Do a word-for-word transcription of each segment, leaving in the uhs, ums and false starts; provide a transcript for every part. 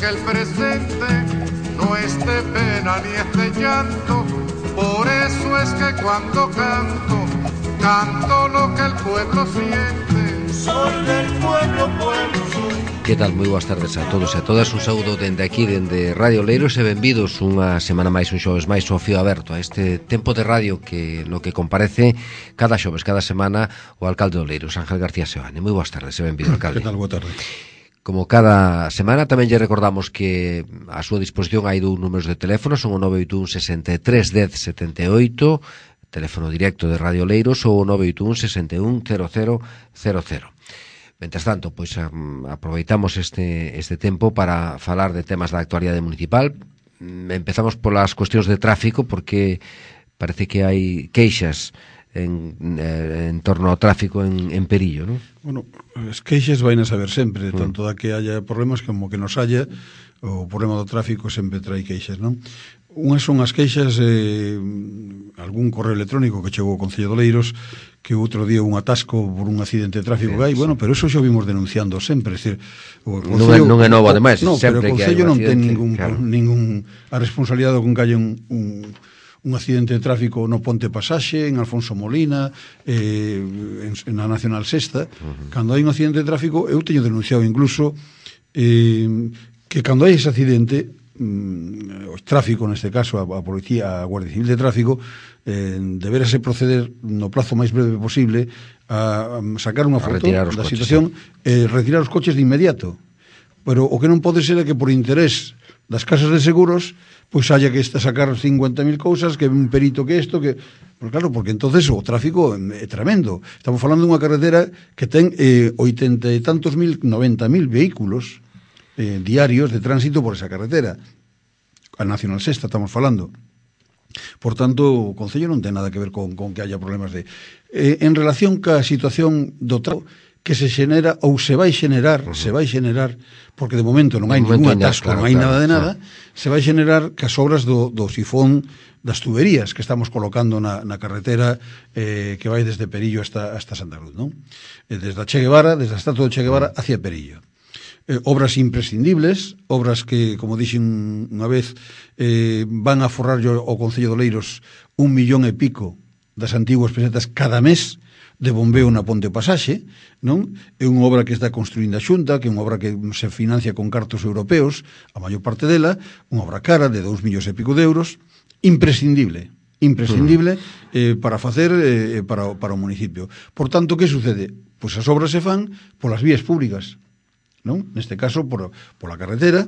el presente no es de pena ni es de llanto. Por eso es que cuando canto, canto lo que el pueblo siente. Soy del pueblo, pueblo soy. Que tal? Moi boas tardes a todos e a todas. Un saúdo dende aquí, dende Radio Oleiros, e benvidos unha semana máis, un xoves máis, ao fío aberto a este tempo de radio que no que comparece cada xoves, cada semana, o alcalde de Oleiros, Ángel García Seoane. Moi boas tardes e benvido, alcalde. Que tal? Boa tarde. Como cada semana, tamén lle recordamos que a súa disposición hai dous números de teléfono, son o nove oito un, sesenta e tres, dez, setenta e oito, teléfono directo de Radio Oleiros, ou o nove oito un, sesenta e un, cero cero cero cero. Mentres tanto, pois aproveitamos este, este tempo para falar de temas da actualidade municipal. Empezamos polas cuestións de tráfico, porque parece que hai queixas en, en torno ao tráfico en, en Perillo, non? Bueno, as queixas vai a saber sempre, mm. tanto da que haya problemas como que nos haya, o problema do tráfico sempre trae queixas, non? Unhas son as queixas, eh, algún correo electrónico que chegou ao Concello de Oleiros, que outro día un atasco por un accidente de tráfico que hai, bueno, pero eso xa vimos denunciando sempre, é dicir, o Concello, non é novo ademais, no, sempre pero o que hai Concello un non ten accidente, ningún, claro. ningún a responsabilidade con que haya un, un un accidente de tráfico no Ponte Pasaxe, en Alfonso Molina, eh, en, en a Nacional Sexta. Uh-huh. Cando hai un accidente de tráfico, eu teño denunciado incluso eh, que cando hai ese accidente, mm, o tráfico, neste caso, a, a Policía, a Guardia Civil de Tráfico, eh, deberase proceder no plazo máis breve posible a, a sacar unha foto da coches, situación e eh, retirar os coches de inmediato. Pero o que non pode ser é que por interés das casas de seguros pois haya que esta sacar cincuenta mil cousas, que un perito que isto, que... Pues claro, porque entonces o tráfico é tremendo. Estamos falando dunha carretera que ten eh, oitenta e tantos mil, noventa mil vehículos eh, diarios de tránsito por esa carretera. A Nacional Sexta estamos falando. Por tanto, o Concello non ten nada que ver con, con que haya problemas de... Eh, en relación ca situación do tráfico que se xenera ou se vai xenerar, uh-huh. se vai xenerar, porque de momento non hai ningún atasco, claro, non hai claro, nada de nada, claro. Se vai xenerar que as obras do, do sifón das tuberías que estamos colocando na, na carretera eh, que vai desde Perillo hasta, hasta Santa Cruz, non? Eh, desde a Che Guevara, desde a estatua de Che Guevara hacia Perillo. Eh, obras imprescindibles, obras que, como dixen unha vez, eh, van a forrar ao Concello de Oleiros un millón e pico das antiguas pesetas cada mes de bombeo na Ponte Pasaxe, non? É unha obra que está construindo a Xunta, que é unha obra que se financia con cartos europeos, a maior parte dela, unha obra cara de dous millóns e pico de euros, imprescindible, imprescindible eh, para facer eh, para, para o municipio. Por tanto, que sucede? Pois as obras se fan polas vías públicas, non? Neste caso, por, pola carretera.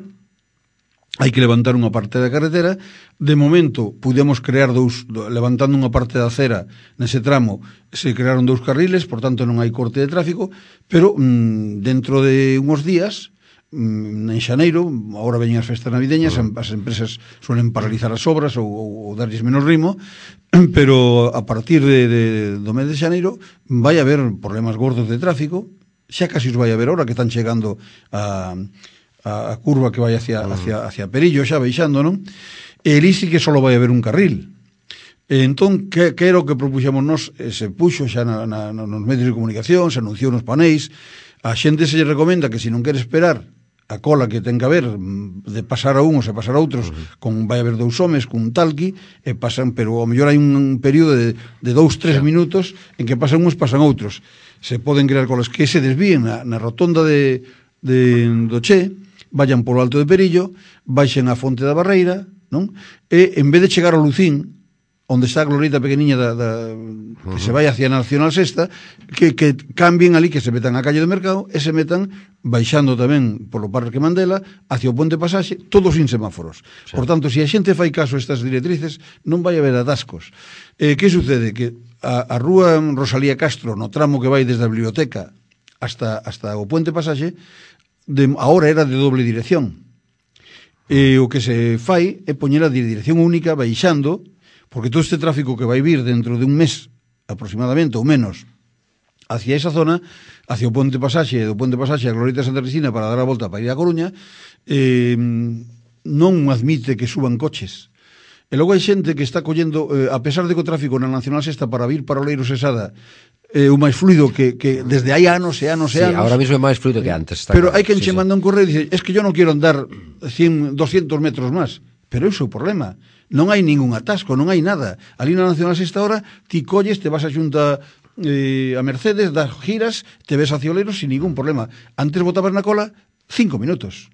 Hai que levantar unha parte da carretera. De momento, pudemos crear dous, levantando unha parte da acera nese tramo, se crearon dous carriles, por tanto non hai corte de tráfico, pero mmm, dentro de uns días, mmm, en xaneiro, agora veñen as festas navideñas, uh-huh. as empresas suelen paralizar as obras ou, ou, ou darlles menos ritmo, pero a partir de, de, do mes de xaneiro vai haber problemas gordos de tráfico, xa casi os vai haber ahora que están chegando a... a curva que vai hacia, hacia, hacia Perillo, xa baixando, non? E ali sí que só vai haber un carril. E entón, que, que era o que propuxamos nós? E se puxo xa na, na, nos medios de comunicación, se anunciou nos panéis, a xente se lle recomenda que se non quere esperar a cola que ten que haber de pasar a un ou se pasar a outros, uh-huh. con vai haber dous homes cun talqui, e pasan, pero ao mellor hai un período de, de dous, tres minutos en que pasan uns, pasan outros. Se poden crear colas que se desvíen na, na rotonda de, de, do Che, vayan polo Alto de Perillo, baixen a Fonte da Barreira, non? E en vez de chegar ao Lucín, onde está a glorieta pequeniña da, da, uh-huh. que se vai hacia a Nacional Sexta, que, que cambien ali, que se metan a calle do Mercado e se metan baixando tamén polo Parque Mandela hacia o Ponte Pasaxe, todos sin semáforos. Sí. Por tanto, se a xente fai caso a estas directrices, non vai haber atascos. Eh, que sucede? Que a, a rúa Rosalía Castro, no tramo que vai desde a biblioteca hasta, hasta o Ponte Pasaxe, de, ahora era de doble dirección. E o que se fai é poñer a dirección única baixando, porque todo este tráfico que vai vir dentro de un mes aproximadamente ou menos hacia esa zona, hacia o Ponte Pasaxe, do Ponte Pasaxe a Glorieta Santa Cristina para dar a volta para ir a Coruña, eh, non admite que suban coches. E logo hai xente que está collendo, eh, a pesar de que o tráfico na Nacional Sexta para vir para Oleiros Sesada eh, o máis fluido que, que desde hai anos e anos e sí, anos. ahora mismo é máis fluido que antes, está Pero claro. hai quen sí, che sí. manda un correo e dice, es que yo non quero andar cien, doscientos metros máis. Pero é o seu problema. Non hai ningún atasco, non hai nada. Ali na Nacional Sexta hora, ti colles, te vas a xunta eh, a Mercedes, das giras, te ves hacia Oleiros sin ningún problema. Antes botabas na cola cinco minutos.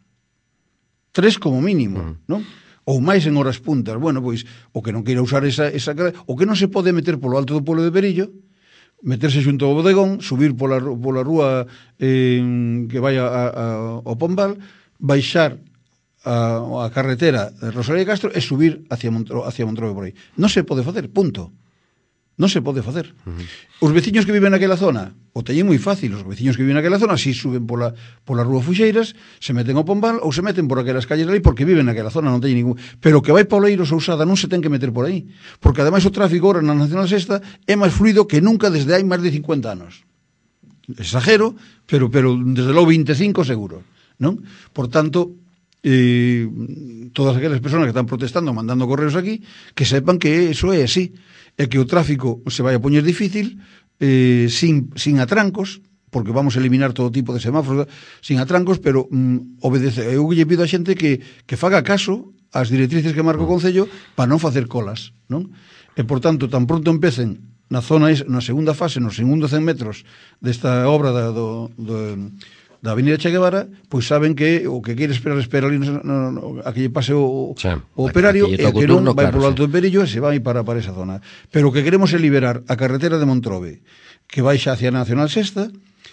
Tres como mínimo, uh-huh. non? Ou máis en horas puntas. Bueno, pois, o que non queira usar esa, esa... O que non se pode meter polo alto do pueblo de Perillo, meterse xunto ao bodegón, subir pola, pola rúa eh, que vai a, a, ao Pombal, baixar a, a carretera de Rosalía de Castro e subir hacia, Montro, hacia Montrove por aí. Non se pode facer, punto. Non se pode facer. Uh-huh. Os veciños que viven naquela zona o teñen moi fácil. Os veciños que viven naquela zona si suben pola, pola rúa Fuxeiras, se meten ao Pombal ou se meten por aquelas calles ali porque viven naquela zona, non teñen ningún... Pero que vai pa Oleiros ou Sada non se ten que meter por aí. Porque ademais o tráfico ahora na Nacional Sexta é máis fluido que nunca desde hai máis de cincuenta anos. Exagero, pero, pero desde logo vinte e cinco seguro, non? Por tanto, eh, todas aquelas persoas que están protestando, mandando correos aquí, que sepan que eso é así. É que o tráfico se vai a poñer difícil, eh, sin, sin atrancos, porque vamos a eliminar todo tipo de semáforos, sin atrancos, pero mm, obedece. Eu lle pido a xente que, que faga caso ás directrices que marca o Concello para non facer colas, non? E, por tanto, tan pronto empecen na zona, na segunda fase, nos segundos cen metros desta obra da, do, do, da Avenida Che Guevara, pois saben que o que quere esperar, espera ali no, no, no, a que lle pase o, sí, o operario, e que non vai claro, polo Alto sí. de Perillo e se vai para, para esa zona. Pero o que queremos é liberar a carretera de Montrove, que baixa hacia a Nacional Sexta,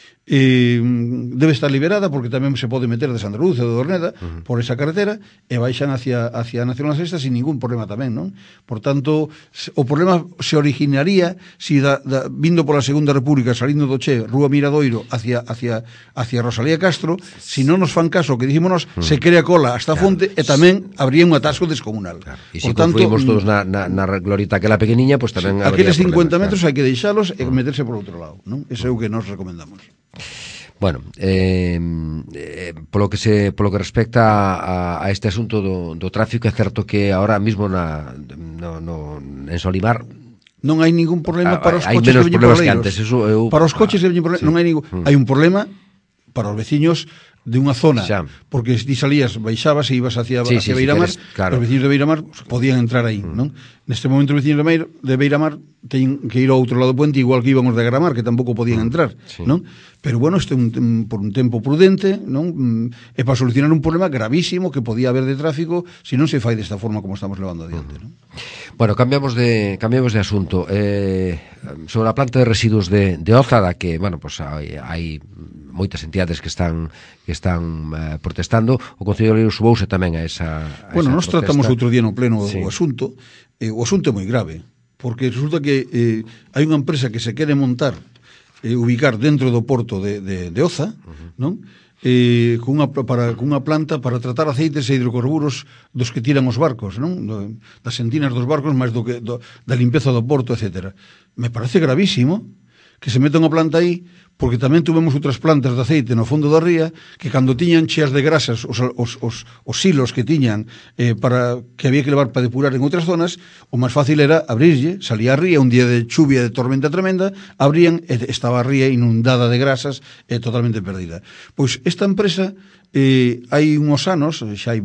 e debe estar liberada porque tamén se pode meter de Santa Luz ou de Dorneda uh-huh. por esa carretera e baixan hacia, hacia a Nacional Sexta sin ningún problema tamén, non? Por tanto, o problema se originaría si da, da, vindo pola Segunda República, salindo do Che, Rúa Miradoiro hacia, hacia, hacia Rosalía Castro, si non nos fan caso que dijimos uh-huh. se crea cola hasta claro. Fonte e tamén habría un atasco descomunal. Claro. E se si confluimos todos na, na, na glorita aquela pequeniña, pues tamén sí, aqueles cincuenta metros claro. hai que deixalos e uh-huh. meterse por outro lado, non? Ese é o que nos recomendamos. Bueno, eh, eh, polo que se polo que respecta a, a este asunto do, do tráfico, é certo que ahora mismo na, no, no, en Solimar non hai ningún problema para os hai coches menos que veñen problemas por que antes, eso eu, para os coches que veñen por sí. non hai ningún, mm. hai un problema para os veciños de unha zona, xa. Porque si salías, baixabas e ibas hacia, sí, hacia sí, Beiramar, si queres, claro. Os veciños de Beiramar podían entrar aí, mm. non? Neste momento os veciños de Beiramar, de Beiramar teñen que ir ao outro lado do puente, igual que íbamos de Gramar, que tampouco podían mm. entrar, sí. non? Pero bueno, isto é un, por un tempo prudente, non? É para solucionar un problema gravísimo que podía haber de tráfico se non se fai desta forma como estamos levando adiante, non? Bueno, cambiamos de cambiamos de asunto. Eh, sobre a planta de residuos de, de Oza, da que, bueno, pues hai, hai moitas entidades que están que están eh, protestando, o Concello de Oleiros subouse tamén a esa a Bueno, esa nós protesta. tratamos outro día no pleno sí. o asunto, eh, o asunto é moi grave, porque resulta que eh, hai unha empresa que se quere montar, eh, ubicar dentro do porto de, de, de Oza, uh-huh. non? Eh, cunha, para, cunha planta para tratar aceites e hidrocarburos dos que tiran os barcos, non? Do, das sentinas dos barcos, máis do que, do, da limpeza do porto, etcétera. Me parece gravísimo que se meta unha planta aí, porque tamén tuvemos outras plantas de aceite no fondo da ría que cando tiñan cheas de grasas os, os, os, os silos que tiñan eh, para que había que levar para depurar en outras zonas, o máis fácil era abrirlle, salía a ría un día de chuvia, de tormenta tremenda, abrían e estaba a ría inundada de grasas e totalmente perdida. Pois esta empresa eh, hai uns anos, xa hai,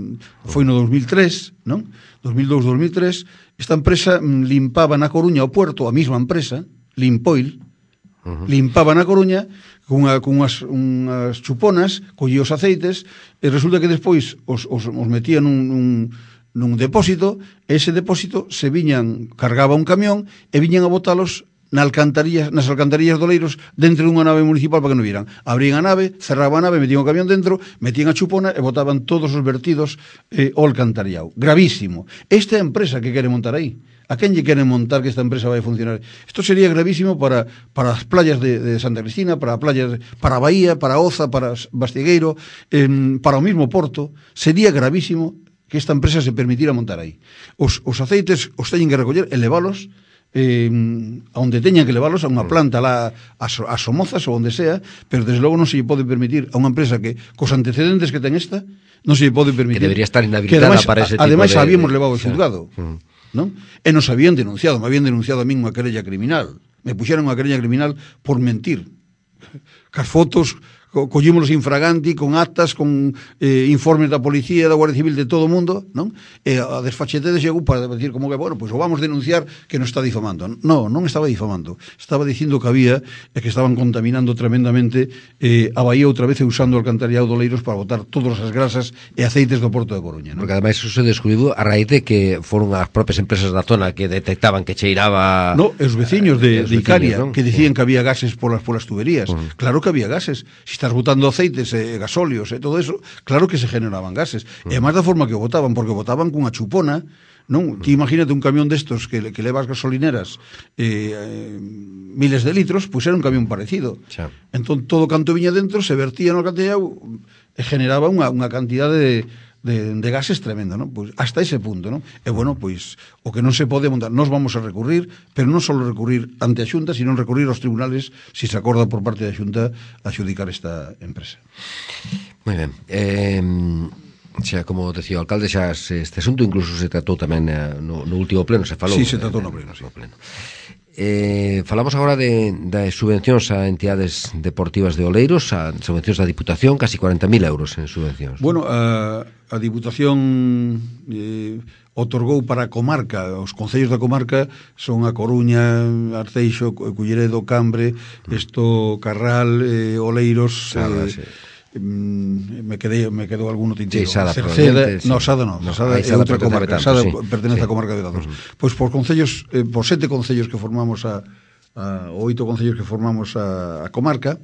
foi no dos mil tres, non? dos mil dous, dos mil tres, esta empresa limpaba na Coruña o puerto, a mesma empresa, Limpoil, Uh-huh. limpaba na Coruña con, unha, con unhas, unhas chuponas, collía os aceites e resulta que despois os, os, os metía nun, nun, nun depósito e ese depósito se viñan, cargaba un camión e viñan a botalos na alcantarillas, nas alcantarillas do Oleiros dentro dunha nave municipal para que non viran. Abrían a nave, cerraban a nave, metían o camión dentro, metían a chupona e botaban todos os vertidos eh, ao alcantarillado. Gravísimo. Esta é a empresa que quere montar aí. A quen lle queren montar que esta empresa vai funcionar? Isto sería gravísimo para, para as playas de, de Santa Cristina, para playas, para a Bahía, para Oza, para Bastigueiro, eh, para o mismo Porto. Sería gravísimo que esta empresa se permitira montar aí. Os, os aceites os teñen que recoller e leválos eh, onde teñan que leválos a unha planta lá a, a Somozas ou onde sea, pero desde logo non se lle pode permitir a unha empresa que cos antecedentes que ten esta non se lle pode permitir que debería estar inhabilitada además, para ese tipo ademais de... habíamos de, levado ao xulgado. Uh-huh. ¿Non? E nos habían denunciado, me habían denunciado a min unha querella criminal Me puxeron unha querella criminal por mentir. Cas fotos co collímonos infraganti, con actas, con eh, informes da policía, da Guardia Civil, de todo o mundo, non? E a desfachetede chegou para decir como que, bueno, pois pues, o vamos denunciar que nos está difamando. Non, non estaba difamando. Estaba dicindo que había e que estaban contaminando tremendamente eh, a Bahía outra vez usando o alcantarillado do Oleiros para botar todas as grasas e aceites do Porto de Coruña, non? Porque ademais eso se descubriu a raíz de que foron as propias empresas da zona que detectaban que cheiraba... No, os veciños de, eh, de Icaria, veciños, ¿no? Que dicían que había gases polas, polas tuberías. Uh -huh. Claro que había gases. Si estás botando aceites, eh, gasóleos e eh, todo eso, claro que se generaban gases. Uh -huh. E además da forma que o botaban, porque botaban cunha chupona, non? Uh -huh. Ti imagínate un camión destos que, que levas gasolineras eh, eh, miles de litros, pois pues era un camión parecido. Xa. Entón todo canto viña dentro se vertía no alcantarillado e generaba unha, unha cantidade de De, de gases tremendo, non? Pois hasta ese punto, non? E bueno, pois o que non se pode montar, nós vamos a recurrir, pero non só recurrir ante a Xunta, sino recurrir aos tribunales se se acorda por parte da Xunta adxudicar esta empresa. Moi ben. Eh, xa, como decía o alcalde, xa este asunto incluso se tratou tamén no, no último pleno, se falou. Sí, se tratou no pleno, sí. No pleno. Eh, falamos agora de, de subvencións a entidades deportivas de Oleiros, a subvencións da Diputación, casi cuarenta mil euros en subvencións. Bueno, a, a Diputación eh, otorgou para a comarca, os concellos da comarca son a Coruña, Arteixo, Culleredo, Cambre, isto Carral, eh, Oleiros, Sada, eh, sí. me quedei me quedou alguno tinteiro. Sí, Sada, Cerceda, sí. no, Sada no, no Sada é Sada outra comarca, tanto, Sada sí. pertenece sí. á comarca de Dados. Uh -huh. Pois por concellos, eh, por sete concellos que formamos a, a oito concellos que formamos a, a comarca,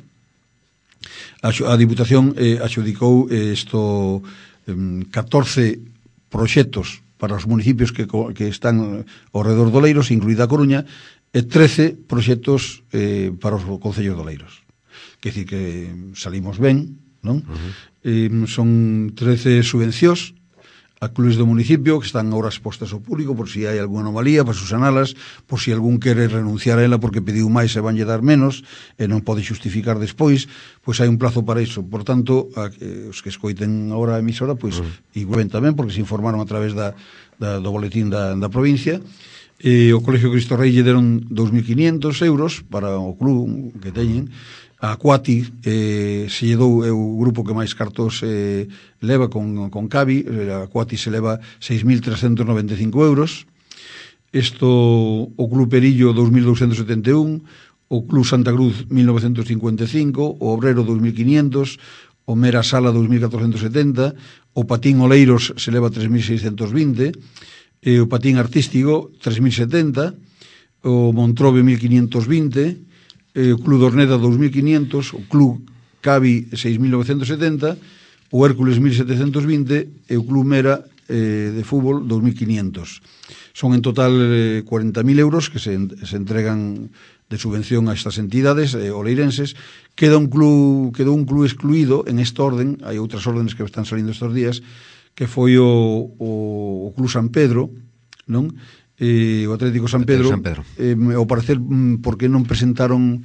a, a Diputación eh, axudicou eh, isto eh, catorce proxectos para os municipios que, que están ao redor do Oleiros, incluída a Coruña, e trece proxectos eh, para os concellos do Oleiros. Quer dicir que salimos ben, non? Uh -huh. eh, son trece subvencións a clubes do municipio que están ahora expostas ao público por si hai alguna anomalía, para susanalas, por si algún quere renunciar a ela porque pediu máis e vanlle dar menos e non pode justificar despois, pois hai un plazo para iso. Por tanto, a, eh, os que escoiten agora a emisora, pois uh -huh. igual tamén, porque se informaron a través da, da, do boletín da, da provincia. E o Colegio Cristo Rei lle deron dous mil quinientos euros para o club que teñen. A Cuati eh, se lle dou é o grupo que máis cartos eh, leva con, con Cavi. A Cuati se leva seis mil trescentos noventa e cinco euros. Isto o Club Perillo dous mil douscentos setenta e un, o Club Santa Cruz mil novecentos cincuenta e cinco, o Obrero dous mil quinientos, o Mera Sala dous mil catorcentos setenta, o Patín Oleiros se leva tres mil seiscentos vinte, e o Patín Artístico tres mil setenta, o Montrobe mil quinientos vinte, o Club Dorneda dous mil quinientos, o Club Cavi seis mil novecentos setenta, o Hércules mil setecentos vinte e o Club Mera eh, de fútbol dous mil quinientos. Son en total eh, cuarenta mil euros que se, se entregan de subvención a estas entidades eh, oleirenses. Queda un club, quedou un club excluído en esta orden, hai outras órdenes que están salindo estes días, que foi o, o, o Club San Pedro, non? Eh, o Atlético San Pedro, San Pedro. Eh, ao parecer porque non presentaron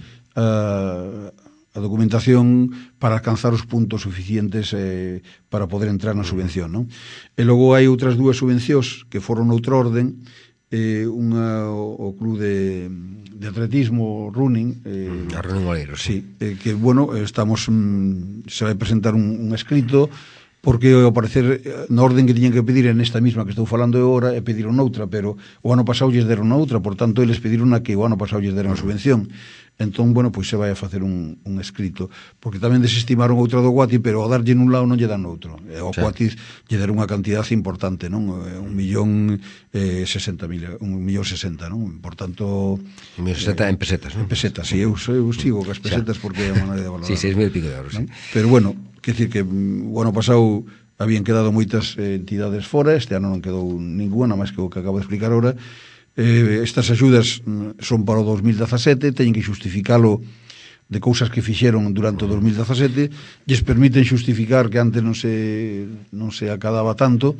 a, a documentación para alcanzar os puntos suficientes eh, para poder entrar na subvención, non? E logo hai outras dúas subvencións que foron outra orden, eh, unha o, o club de, de atletismo running, eh, a Running Oleiros, sí, eh, que bueno, estamos mm, se vai presentar un, un escrito porque ao parecer na orden que tiñan que pedir en esta misma que estou falando agora e pediron outra, pero o ano pasado lles deron outra, por tanto eles pediron a que o ano pasado lles deron a subvención. Entón, bueno, pois se vai a facer un, un escrito, porque tamén desestimaron outra do Guati, pero ao darlle nun lado non lle dan outro. E ao Guati lle deron unha cantidad importante, non? Un millón eh, sesenta mil, un millón sesenta, non? Por tanto... Un millón sesenta eh, en pesetas, non? En pesetas, sí, eu, eu sigo cas pesetas porque é a maneira de valorar. Sí, seis mil pico de euros, sí. Pero bueno, quer dicir que o ano pasado habían quedado moitas eh, entidades fora, este ano non quedou ninguna, máis que o que acabo de explicar agora. Eh, estas axudas son para o dos mil dezasete, teñen que xustificalo de cousas que fixeron durante o dos mil dezasete, lles permiten xustificar que antes non se non se acadaba tanto,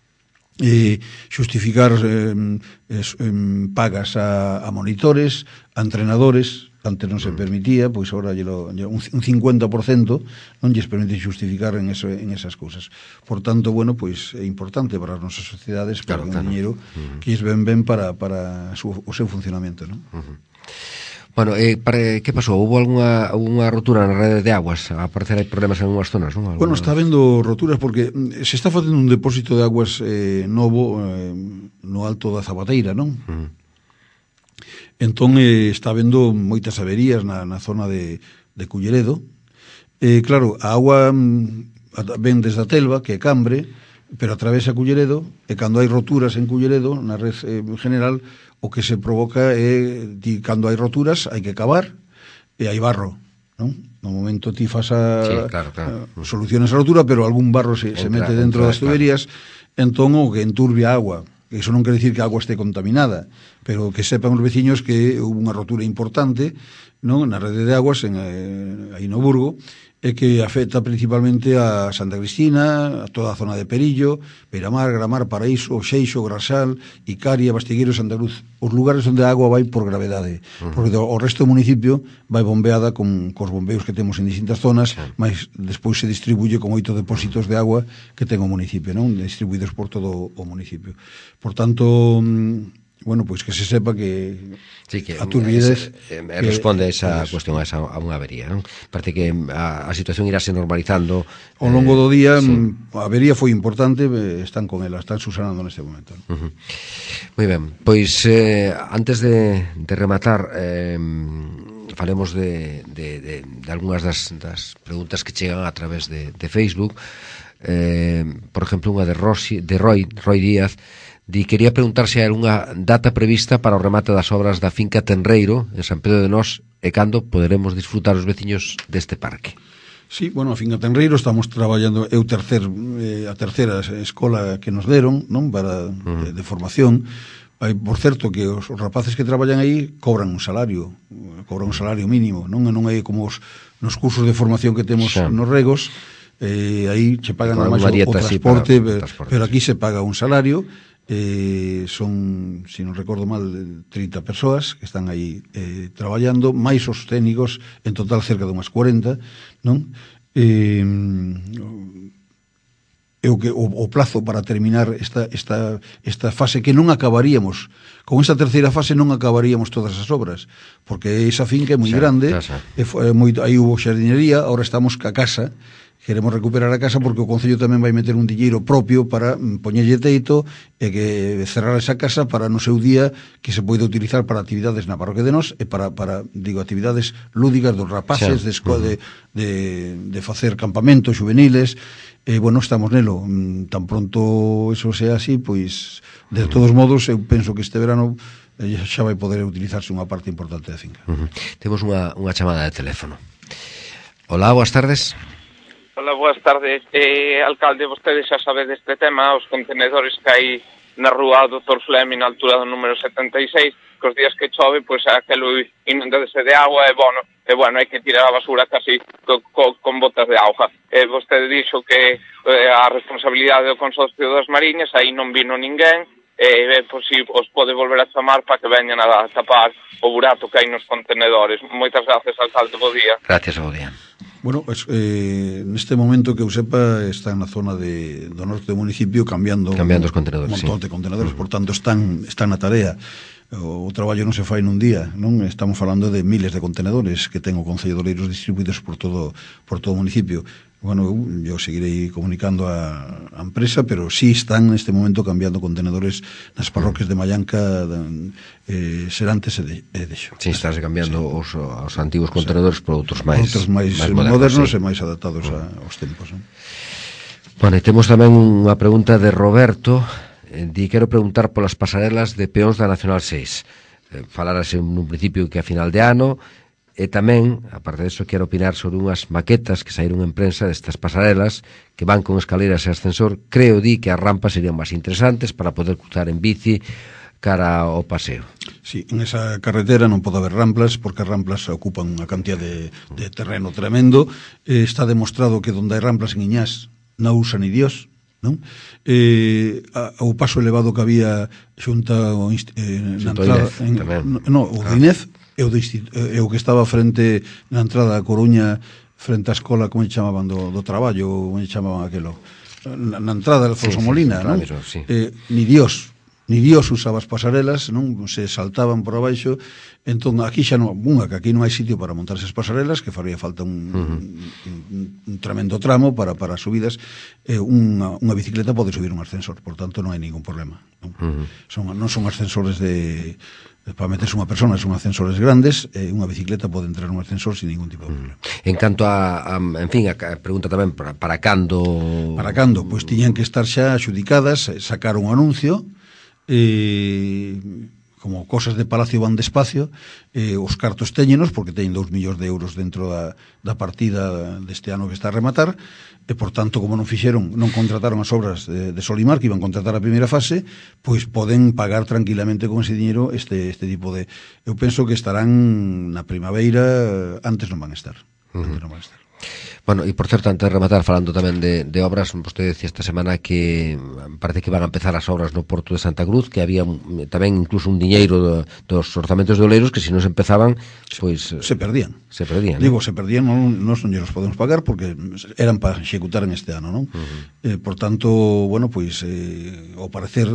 e xustificar eh, eh, pagas a, a monitores, a entrenadores. Antes non se permitía, pois agora un cincuenta por cento non lles permite xustificar en, eso, en esas cousas. Por tanto, bueno, pois é importante para as nosas sociedades, para claro, un claro. dinheiro uh -huh. que lles ven ben para, para su, o seu funcionamento, non? Uh -huh. Bueno, eh, para, que pasou? Houve algunha, algunha rotura na rede de aguas? A parecer hai problemas en algunhas zonas, non? Alguna... Bueno, está habendo roturas porque se está facendo un depósito de aguas eh, novo eh, no alto da Zapateira, non? Uh -huh. Entón eh, está habendo moitas averías na, na zona de, de Culleredo. Eh, claro, a agua mm, ven desde a Telva, que é Cambre, pero atravesa Culleredo, e cando hai roturas en Culleredo, na red eh, general, o que se provoca é, ti, cando hai roturas, hai que cavar, e hai barro, non? No momento ti fas a, sí, claro, claro. a soluciones a rotura, pero algún barro se, entra, se mete dentro entra, das tuberías, claro. Entón o que enturbia a agua. Iso non quere dicir que a agua este contaminada, pero que sepan os veciños que houve unha rotura importante, non, na rede de aguas en, eh, aí no Burgo, e que afecta principalmente a Santa Cristina, a toda a zona de Perillo, Beiramar, Gramar, Paraíso, Xeixo, Grasal, Icaria, Bastigueiro, Santa Cruz, os lugares onde a agua vai por gravedade, uh -huh. porque o resto do municipio vai bombeada con cos bombeos que temos en distintas zonas, uh -huh. mas despois se distribuye con oito depósitos de agua que ten o municipio, non? Distribuídos por todo o municipio. Por tanto, bueno, pois pues que se sepa que sí, que a turbidez eh, eh, responde a esa es, cuestión, a, esa, a unha avería, non? Parece que a, a situación irase normalizando ao longo do día. Sí. A avería foi importante, están con ela, están subsanando neste momento. Uh -huh. Moi ben, pois eh, antes de, de rematar eh, falemos de, de, de, de algunhas das, das preguntas que chegan a través de, de Facebook. Eh, por exemplo, unha de, Rossi, de Roy, Roy Díaz, di, quería preguntar se hai algunha data prevista para o remate das obras da finca Tenreiro en San Pedro de Nós e cando poderemos disfrutar os veciños deste parque. Sí, bueno, a finca Tenreiro estamos traballando, é o tercer, eh, a terceira escola que nos deron, non, para uh -huh. de, de formación. Hai, por certo, que os, os rapaces que traballan aí cobran un salario, cobran un salario mínimo, non, non é como os, nos cursos de formación que temos xa nos regos, eh, aí se pagan a máis o, o transporte, para, transporte, pero aquí se paga un salario. Eh, son, se non recordo mal, trinta persoas que están aí eh, traballando, máis os técnicos, en total cerca de unhas cuarenta, non? Eh, é o, que, o, o plazo para terminar esta, esta, esta fase que non acabaríamos con esta terceira fase, non acabaríamos todas as obras, porque esa finca é moi grande, é, é moi, aí hubo xardinería, ahora estamos ca casa. Queremos recuperar a casa porque o Concello tamén vai meter un dilleiro propio para poñerlle teito e que cerrar esa casa para no seu día que se poida utilizar para actividades na parroquia de Nós e para, para digo, actividades lúdicas dos rapaces, sí. de, uh -huh. de, de, de facer campamentos juveniles. E, bueno, estamos nelo. Tan pronto eso sea así, pois, de todos modos, eu penso que este verano xa vai poder utilizarse unha parte importante da finca. Uh -huh. Temos unha, unha chamada de teléfono. Hola, boas tardes. Hola, boas tardes. Eh, alcalde, vostedes xa sabe deste tema, os contenedores que hai na rúa doutor Fleming, na altura do número setenta e seis, que os días que chove, pois aquelo inundadese de agua e, bueno, e, bueno, hai que tirar a basura casi co, co, con botas de auga. Eh, vostede dixo que eh, a responsabilidade do Consorcio das Mariñas, aí non vino ninguén, e eh, pois, si os pode volver a chamar para que veñan a tapar o burato que hai nos contenedores. Moitas gracias, alcalde, bo día. Gracias, bo día. Bueno, pues, eh, neste momento que eu sepa está na zona de, do norte do municipio cambiando, cambiando os contenedores, un montón sí. de contenedores, por tanto están, están na tarea. O, o traballo non se fai nun día, non? Estamos falando de miles de contenedores que ten o Concello de Oleiros distribuídos por todo por todo o municipio. Bueno, eu, eu seguirei comunicando a, a empresa, pero sí están neste momento cambiando contenedores nas parroquias de Mallanca, de, eh, Serantes e de, e de Xo. Sí, estás cambiando sí. os, os antigos contenedores, o sea, por outros máis outros máis, máis modernos, modernos sí. e máis adaptados uh. a, aos tempos. Non? Bueno, e temos tamén unha pregunta de Roberto. Di, quero preguntar polas pasarelas de peóns da Nacional seis. Eh, falarase nun principio que a final de ano. E tamén, aparte disso, quero opinar sobre unhas maquetas que saíron en prensa destas pasarelas que van con escaleras e ascensor. Creo, di, que as rampas serían máis interesantes para poder cruzar en bici cara ao paseo. Sí, en esa carretera non pode haber ramplas porque as ramplas ocupan unha cantidad de, de terreno tremendo. Eh, está demostrado que donde hai ramplas en Iñás non usa ni Dios, non? Eh, a, o paso elevado que había xunta o, eh, na entrada en, no, o ah. Dinez e o, e o que estaba frente na entrada a Coruña, frente á escola, como chamaban, do, do traballo, como chamaban aquelo, na, na entrada de Alfonso sí, Molina, sí, non? Mismo, sí. Eh, ni Dios, ni Dios usaba as pasarelas, non se saltaban por abaixo. Entón aquí xa non, unha, que aquí non hai sitio para montar esas pasarelas, que faría falta un, uh-huh. un, un tremendo tramo para, para subidas. eh, unha, unha bicicleta pode subir un ascensor, por tanto non hai ningún problema, non, uh-huh. son, non son ascensores de para meterse unha persona, son ascensores grandes, e unha bicicleta pode entrar nun ascensor sin ningún tipo de problema. En canto a, a en fin, a, a pregunta tamén para, para cando... Para cando? Pois tiñan que estar xa xudicadas, sacar un anuncio, e como cosas de Palacio van despacio, eh, os cartos téñenos, porque teñen dous millóns de euros dentro da, da partida deste ano que está a rematar, e por tanto, como non fixeron, non contrataron as obras de, de Solimar, que iban a contratar a primeira fase, pois poden pagar tranquilamente con ese dinero este, este tipo de... Eu penso que estarán na primavera, antes non van a estar. Uh-huh. Antes non van a estar. Bueno, e por certo, antes de rematar, falando tamén de, de obras, vostede decía esta semana que parece que van a empezar as obras no Porto de Santa Cruz, que había un, tamén incluso un diñeiro do, dos orzamentos de Oleiros que se non se empezaban, pois... Se perdían. Se perdían. Digo, ¿no? se perdían, non, non son os podemos pagar porque eran para executar en este ano, non? Uh-huh. Eh, por tanto, bueno, pois, eh, ao parecer,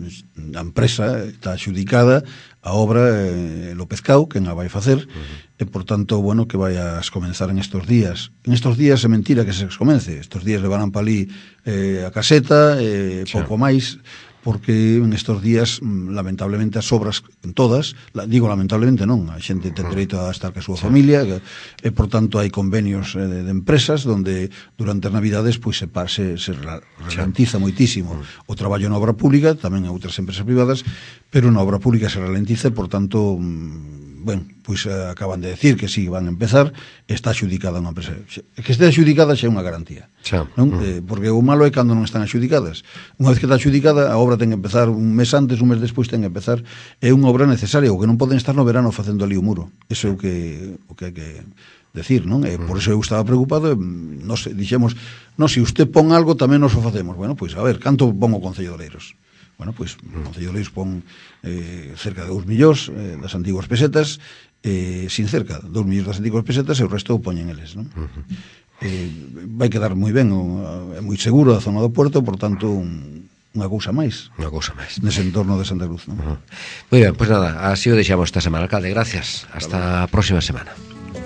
a empresa está xudicada, a obra eh, López Cao, quen a vai facer, uh-huh. e por tanto, bueno, que vai a comenzar en estos días. En estos días é mentira que se comence, estos días levarán pa ali eh, a caseta, eh, pouco máis, porque en estos días, lamentablemente, as obras en todas, la, digo lamentablemente non, a xente ten dereito a estar ca súa familia, que, e por tanto hai convenios eh, de, de empresas donde durante as navidades pois se pase, se ralentiza moitísimo o traballo na obra pública, tamén en outras empresas privadas, pero na obra pública se ralentiza, por tanto, bueno, pois eh, acaban de decir que sí, van a empezar, está axudicada unha empresa. Que este axudicada xa é unha garantía. Xa. Non? Mm. Eh, porque o malo é cando non están axudicadas. Unha vez que está axudicada, a obra ten que empezar un mes antes, un mes despois ten que empezar. É unha obra necesaria, o que non poden estar no verano facendo ali o muro. Eso é o que, o que hai que decir, non? E por eso eu estaba preocupado, non sei, dixemos, non, se usted pon algo, tamén nos o facemos. Bueno, pois, a ver, canto pon o Concello de Oleiros? Bueno, pois, o Concello de Oleiros pon eh, cerca de dous millóns eh, das antiguas pesetas, eh, sin cerca, dous millóns das antiguas pesetas, e o resto o poñen eles, non? Uh-huh. Eh, vai quedar moi ben, é moi seguro a zona do Puerto, por tanto, un, unha cousa máis. Unha cousa máis. Nese entorno de Santa Cruz, non? Uh-huh. Moi ben, pois pues nada, así o deixamos esta semana, alcalde, gracias. Hasta a próxima semana.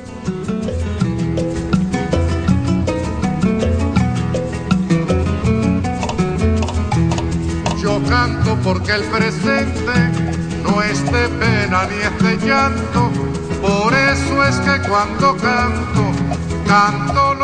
Yo canto porque el presente no es de pena ni es de llanto, por eso es que cuando canto, canto